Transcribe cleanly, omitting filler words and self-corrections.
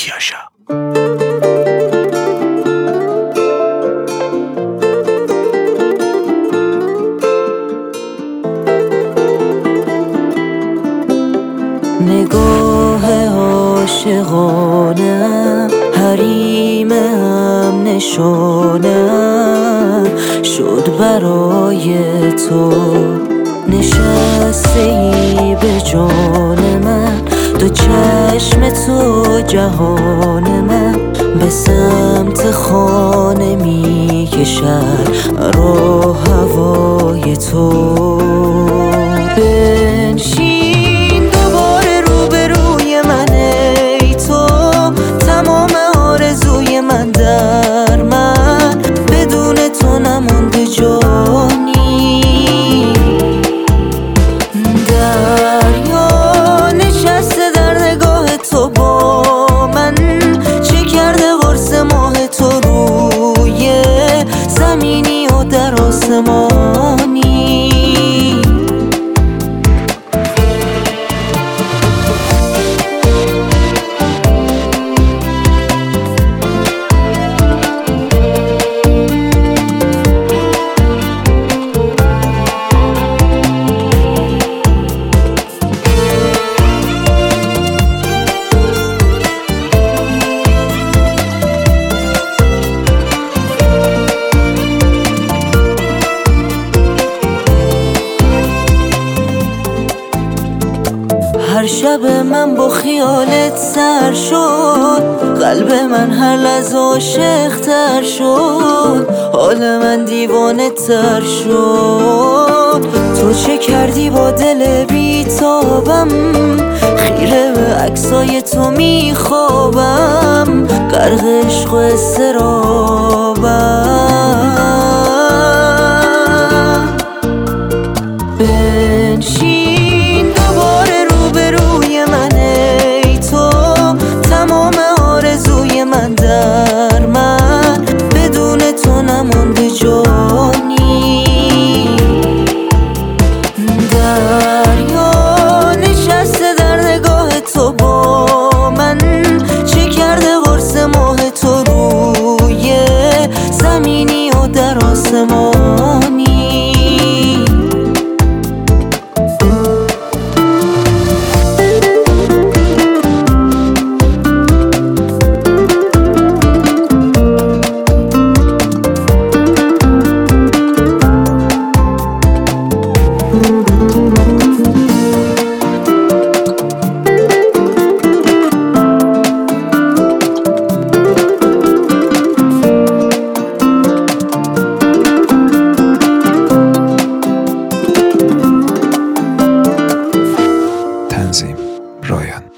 کیاشا. نگاه عاشقانه حریم هم نشانه شد برای تو، نشسته ای به جان من، دو چشم تو جهان من، به سمت خانه می کشد راه هوای تو. بنشین دوباره روبروی من ای تو، تمام آرزوی من در من، بدون تو نمونده جانی. دریا نشسته در نگاه تو با من، چه کرده قرص ماه تو روی زمینی و در آسمانی. هر شب من با خیالت سر شد، قلب من هر لحظه عاشق‌تر شد، حال من دیوانه تر شد. تو چه کردی با دل بیتابم، خیره به عکسای تو میخوابم، غرق عشق و اضطرابم. بنشین دوباره روبروی من ای تو، تمام آرزوی من در من، بدون تو نمونده جانی. دریا نشسته در نگاه تو با من، چه کرده قرص ماه تو روی زمینی و در آسمانی. تنظیم رایان.